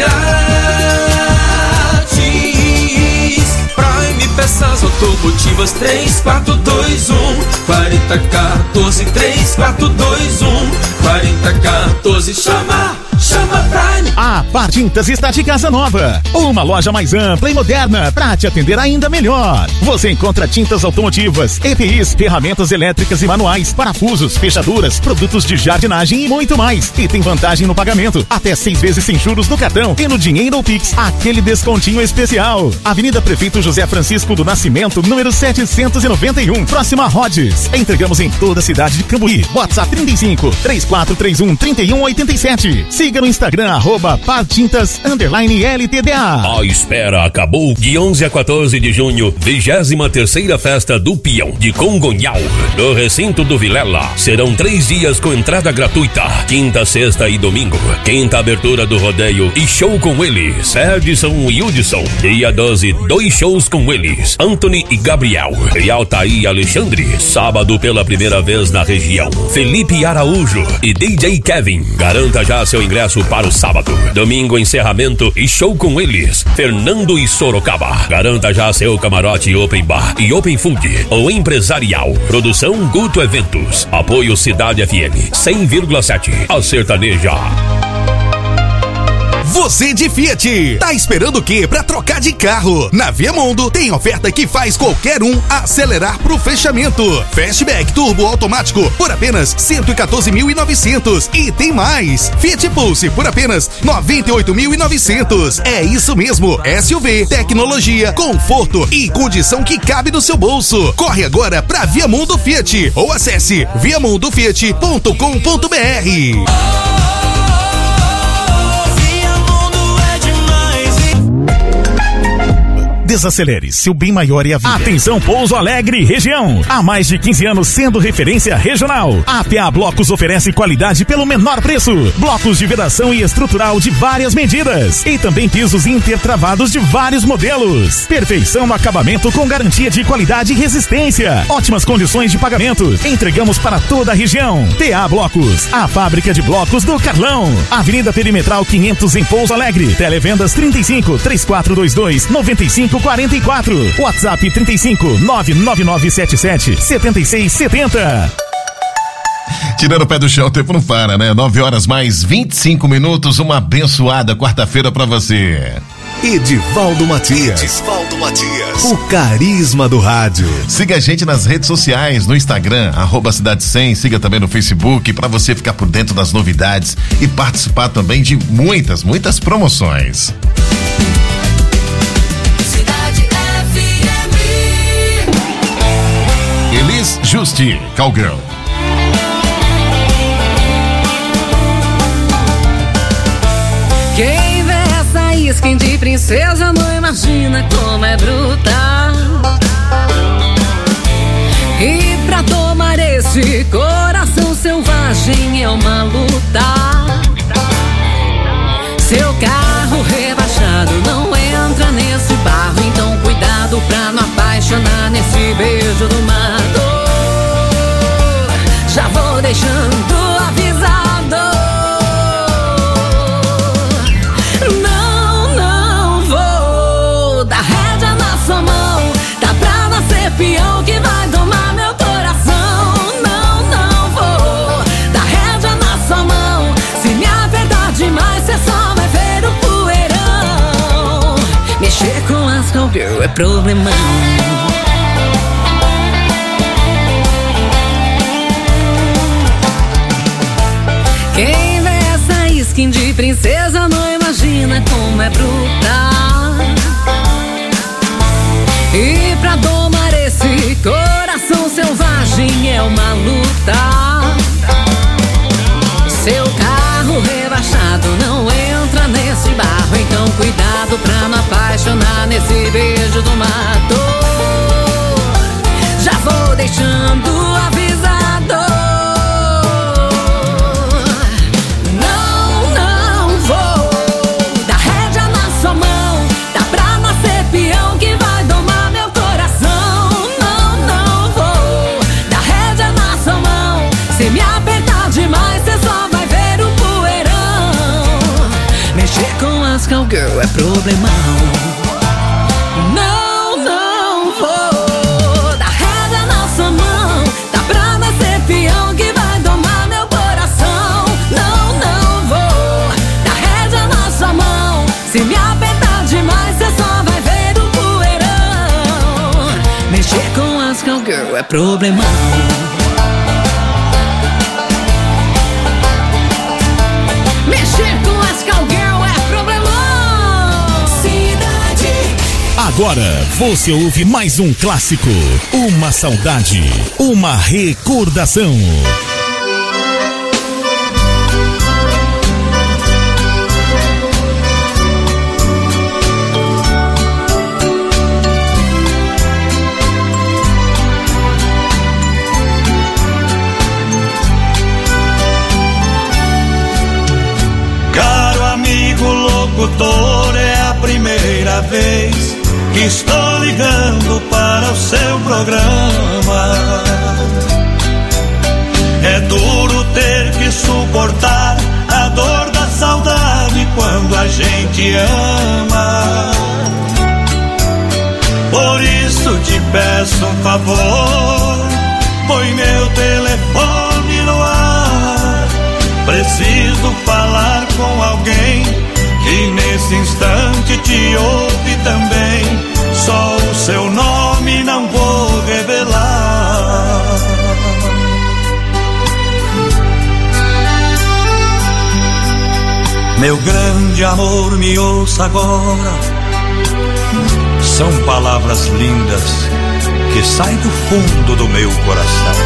grátis. Prime Peças Automotivas três quatro dois um quarenta e quatorze, três quatro dois um quarenta e quatorze. Chama, chama Prime. A Par Tintas está de casa nova. Uma loja mais ampla e moderna para te atender ainda melhor. Você encontra tintas automotivas, E P Is, ferramentas elétricas e manuais, parafusos, fechaduras, produtos de jardinagem e muito mais. E tem vantagem no pagamento, até seis vezes sem juros no cartão e no dinheiro ou Pix, aquele descontinho especial. Avenida Prefeito José Francisco do Nascimento, número setecentos e noventa e um, próxima a Rhodes. Entregamos em toda a cidade de Cambuí. WhatsApp trinta e cinco, três quatro três um, trinta e um oitenta e sete. Siga no Instagram, arroba Partintas, underline L T D A. A espera acabou. De onze a quatorze de junho, vigésima terceira festa do Peão de Congonhal, no recinto do Vilela. Serão três dias com entrada gratuita, quinta, sexta e domingo. Quinta abertura do rodeio e show com eles, Edson e Hudson. Dia doze, dois shows com eles, Anthony e Gabriel. E Altair e Alexandre. Sábado, pela primeira vez na região, Felipe Araújo e D J Kevin. Garanta já seu ingresso para o sábado. Domingo, encerramento e show com eles, Fernando e Sorocaba. Garanta já seu camarote open bar e open food ou empresarial. Produção Guto Eventos. Apoio Cidade F M cem vírgula sete. A sertaneja. Você de Fiat, tá esperando o quê pra trocar de carro? Na Viamundo tem oferta que faz qualquer um acelerar pro fechamento. Fastback turbo automático por apenas cento e quatorze mil e novecentos. E tem mais, Fiat Pulse por apenas noventa e oito mil e novecentos. É isso mesmo, S U V, tecnologia, conforto e condição que cabe no seu bolso. Corre agora pra Viamundo Fiat ou acesse viamundo fiat ponto com ponto br. Desacelere, seu bem maior é a vida. Atenção Pouso Alegre região. Há mais de quinze anos sendo referência regional. A P A Blocos oferece qualidade pelo menor preço. Blocos de vedação e estrutural de várias medidas. E também pisos intertravados de vários modelos. Perfeição no acabamento com garantia de qualidade e resistência. Ótimas condições de pagamento. Entregamos para toda a região. P A Blocos, a fábrica de blocos do Carlão. Avenida Perimetral quinhentos em Pouso Alegre. Televendas trinta e cinco, três quatro dois dois, nove cinco quarenta e quatro. WhatsApp trinta e cinco, nove nove nove sete sete, sete seis sete zero. Tirando o pé do chão, o tempo não para, né? nove horas mais vinte e cinco minutos, uma abençoada quarta-feira pra você. Edivaldo Matias. Edivaldo Matias. O carisma do rádio. Siga a gente nas redes sociais, no Instagram, arroba Cidade cem, siga também no Facebook, pra você ficar por dentro das novidades e participar também de muitas, muitas promoções. Elis Justi, Cowgirl. Quem vê essa skin de princesa não imagina como é brutal. E pra tomar esse coração selvagem é uma luta. Seu carro rebaixado não entra nesse barro, então cuidado pra não apaixonar nesse beijo do mato. Já vou deixando avisado. Não, não vou dar rédea na sua mão. Tá pra nascer peão que vai domar meu coração. Não, não vou dar rédea na sua mão. Se me apertar demais, cê só vai ver o poeirão. Mexer com as cowgirl é problemão. Quem vê essa skin de princesa não imagina como é brutal. E pra domar esse coração selvagem é uma luta. Seu carro rebaixado não entra nesse barro, então cuidado pra não apaixonar nesse beijo do mato. Já vou deixando avisado. Não, não vou dar rédea na sua mão. Tá pra nascer peão que vai domar meu coração. Não, não vou dar rédea na sua mão. Se me apertar cowgirl é problemão. Não, não vou dar rédea na sua mão. Tá pra nascer peão que vai domar meu coração. Não, não vou dar rédea na sua mão. Se me apertar demais, cê só vai ver o poeirão. Mexer com as cowgirl é problemão. Agora você ouve mais um clássico, uma saudade, uma recordação. Caro amigo locutor, é a primeira vez que estou ligando para o seu programa. É duro ter que suportar a dor da saudade quando a gente ama. Por isso te peço um favor, põe meu telefone no ar. Preciso falar com alguém que nesse instante te ouve também. Só o seu nome não vou revelar. Meu grande amor, me ouça agora. São palavras lindas que saem do fundo do meu coração.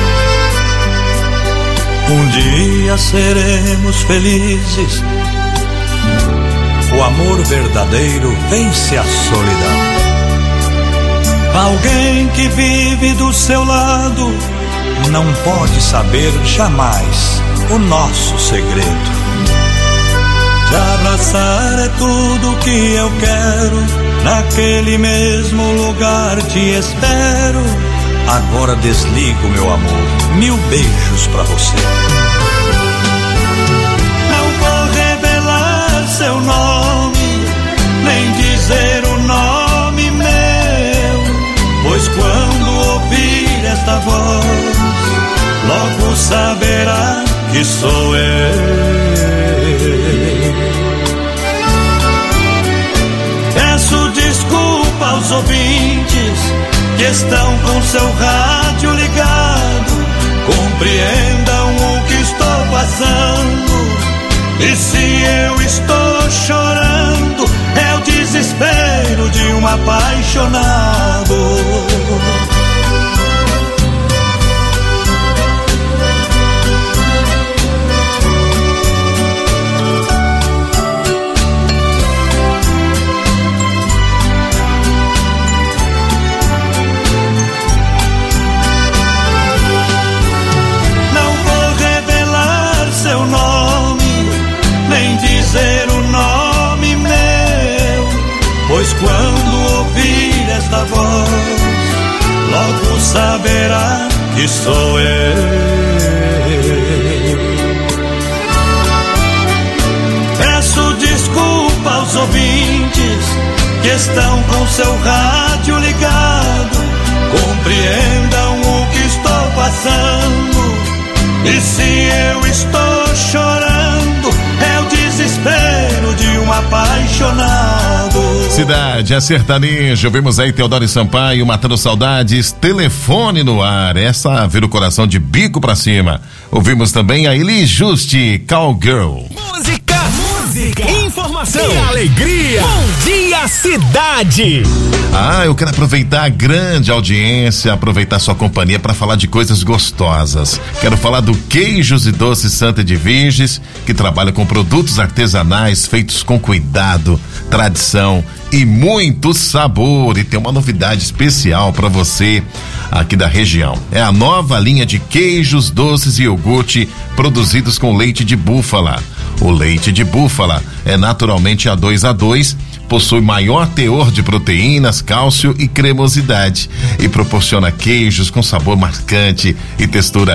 Um dia seremos felizes. O amor verdadeiro vence a solidão. Alguém que vive do seu lado não pode saber jamais o nosso segredo. Te abraçar é tudo que eu quero. Naquele mesmo lugar te espero. Agora desligo, meu amor. Mil beijos pra você. Não vou revelar seu nome, nem dizer o nome meu, pois quando ouvir esta voz, logo saberá que sou eu. Peço desculpa aos ouvintes que estão com seu rádio ligado. Compreendam o que estou passando. E se eu estou chorando, é o desespero de um apaixonado. Dizer o nome meu, pois quando ouvir esta voz, logo saberá que sou eu. Peço desculpa aos ouvintes que estão com seu rádio ligado. Compreendam o que estou passando. E se eu estou chorando, é o desespero de um apaixonado. Cidade, é sertanejo. Vimos aí Teodoro Sampaio, Matando Saudades, Telefone no ar. Essa vira o coração de bico pra cima. Ouvimos também a Elis Juste, Cowgirl. Música, música, informação e alegria. Bom dia, cidade. Ah, eu quero aproveitar a grande audiência, aproveitar sua companhia para falar de coisas gostosas. Quero falar do Queijos e Doces Santa de Virges, que trabalha com produtos artesanais feitos com cuidado, tradição e muito sabor. E tem uma novidade especial para você aqui da região. É a nova linha de queijos, doces e iogurte produzidos com leite de búfala. O leite de búfala é naturalmente A dois A dois, possui maior teor de proteínas, cálcio e cremosidade e proporciona queijos com sabor marcante e textura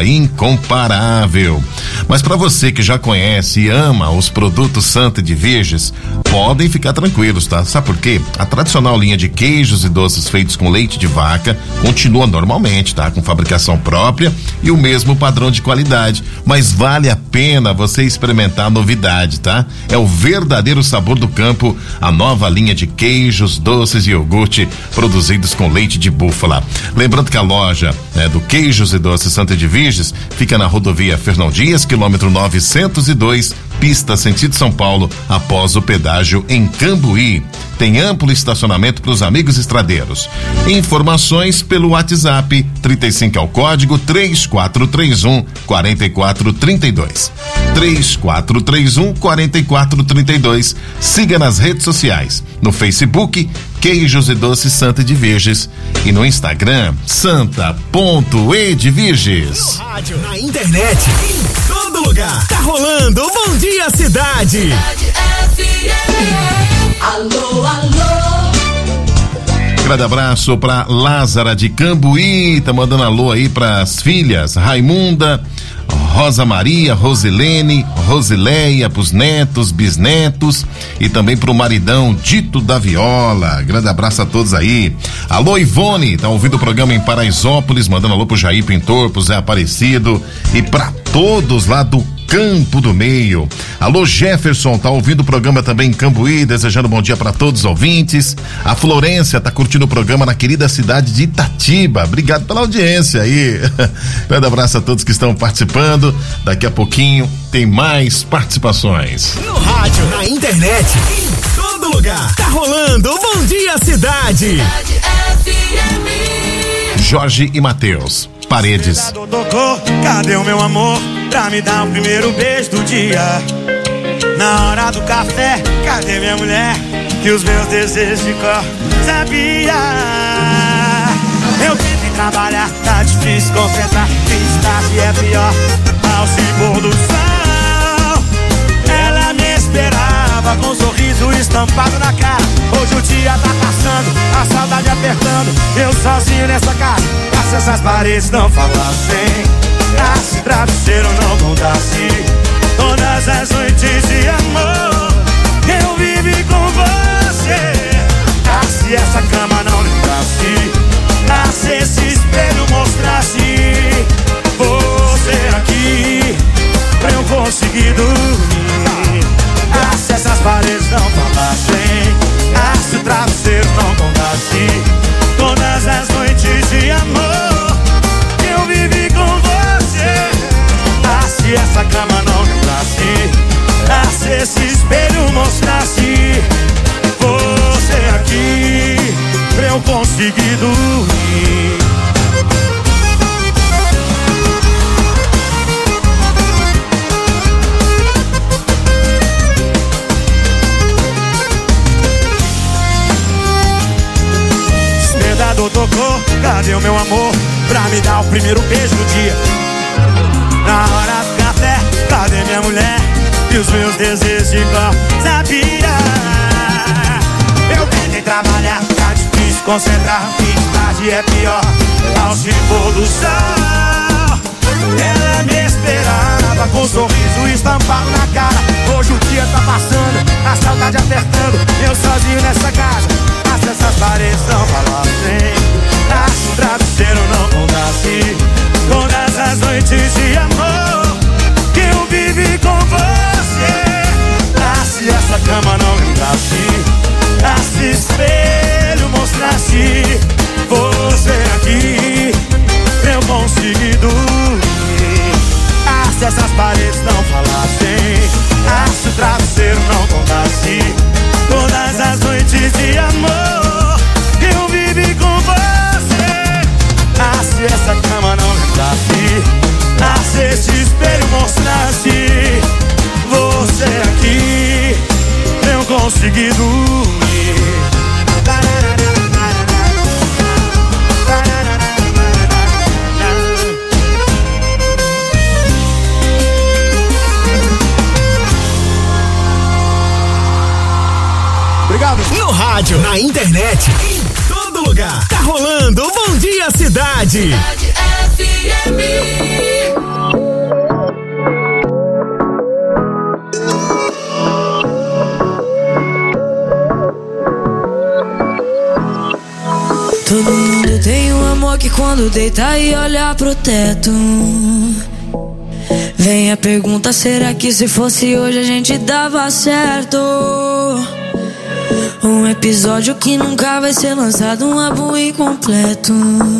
incomparável. Mas para você que já conhece e ama os produtos Santa de Virges, podem ficar tranquilos, tá? Sabe por quê? A tradicional linha de queijos e doces feitos com leite de vaca continua normalmente, tá? Com fabricação própria e o mesmo padrão de qualidade, mas vale a pena você experimentar a novidade, tá? É o verdadeiro sabor do campo, a nova linha de queijos, doces e iogurte produzidos com leite de búfala. Lembrando que a loja, né, do Queijos e Doces Santa Edviges fica na rodovia Fernão Dias, quilômetro novecentos e dois, pista sentido São Paulo, após o pedágio em Cambuí. Tem amplo estacionamento para os amigos estradeiros. Informações pelo WhatsApp trinta e cinco é o código três quatro três um, quatro quatro três dois. três quatro três um, quatro quatro três dois. Siga nas redes sociais. No Facebook, Queijos e Doces Santa Edviges, e no Instagram, santa.edviges. No rádio, na internet, em todo lugar. Tá rolando o Bom Dia Cidade. Alô, alô. Grande abraço pra Lázara de Cambuí, tá mandando alô aí pras filhas Raimunda, Rosa Maria, Rosilene, Rosileia, pros netos, bisnetos e também pro maridão Dito da Viola. Grande abraço a todos aí. Alô, Ivone, tá ouvindo o programa em Paraisópolis, mandando alô pro Jair Pintor, pro Zé Aparecido e pra todos lá do Campo do Meio. Alô, Jefferson, tá ouvindo o programa também em Cambuí, desejando bom dia para todos os ouvintes. A Florência tá curtindo o programa na querida cidade de Itatiba. Obrigado pela audiência aí. Grande abraço a todos que estão participando. Daqui a pouquinho tem mais participações. No rádio, na internet, em todo lugar. Tá rolando o Bom Dia Cidade. Jorge e Matheus, Paredes. Tocou, cadê o meu amor pra me dar o primeiro beijo do dia? Na hora do café, cadê minha mulher que os meus desejos de cor sabia? Eu tentei trabalhar, tá difícil concentrar, fiz tarde é pior ao se pôr do sol. Ela me esperava com um sorriso estampado na cara. Hoje o dia tá passando, a saudade apertando, eu sozinho nessa casa. Se essas paredes não falassem, ah, se travesseiro não contasse todas as noites de amor eu vivi com você. Ah, se essa cama não lembrasse, ah, se esse espelho mostrasse você aqui pra eu conseguir dormir. Ah, se essas paredes não falassem, ah, se o travesseiro não contasse todas as noites de amor que eu vivi com você. Ah, se essa cama não lembrasse, ah, se esse espelho mostrasse você aqui pra eu conseguir dormir. Tocou, cadê o meu amor pra me dar o primeiro beijo do dia? Na hora do café, cadê minha mulher e os meus desejos de cor sabia? Eu tentei trabalhar, tá difícil concentrar, fiz tarde é pior ao se pôr do sol. Ela me esperava com um sorriso estampado na cara. Hoje o dia tá passando, a saudade apertando, eu sozinho nessa casa. Ah, se essas paredes não falassem, ah, se o travesseiro não contasse todas as noites de amor que eu vivi com você. Ah, se essa cama não lembrasse, ah, se espelho mostrasse você aqui pra eu conseguir dormir. Ah, se essas paredes não falassem, ah, se o travesseiro não contasse todas as noites de amor que eu vivi com você. Ah, se essa cama não lembrasse, ah, se esse espelho mostrasse você aqui pra eu conseguir dormir. Obrigado. No rádio, na internet, em todo lugar. Tá rolando o Bom Dia Cidade. F M. quando deitar e olhar pro teto. Vem a pergunta, será que se fosse hoje a gente dava certo? Um episódio que nunca vai ser lançado, um álbum incompleto.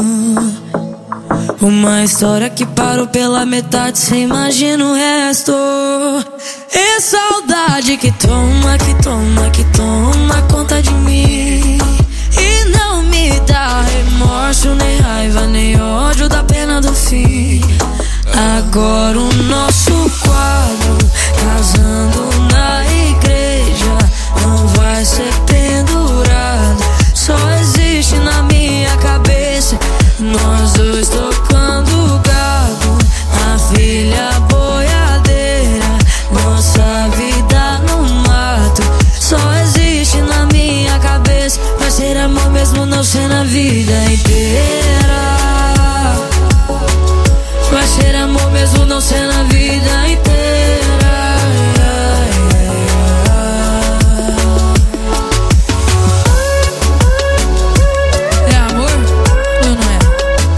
Uma história que parou pela metade, cê imagina o resto. E saudade que toma, que toma, que toma conta de mim. E não me dá remorso, nem raiva, nem ódio da pena do fim. Agora o nosso quadro, casando na igreja, não vai ser pendurado, só existe na minha cabeça. Nós dois tocando gado, a filha boiadeira, nossa vida no mato, só existe na minha cabeça. Vai ser amor mesmo não ser na vida inteira. Vai ser amor mesmo não ser na vida inteira. É amor ou não é?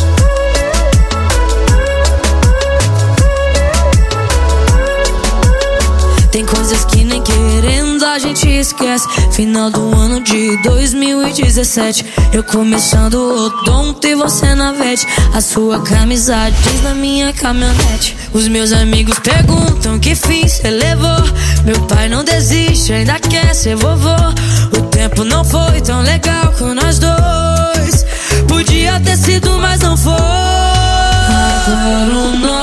Tem coisas que nem querendo a gente esquece. Final do ano de dois mil e dezessete, eu começando o odonto e você na vete. A sua camisa jeans na minha caminhonete. Os meus amigos perguntam que fim cê levou. Meu pai não desiste, ainda quer ser vovô. O tempo não foi tão legal com nós dois. Podia ter sido, mas não foi. Agora o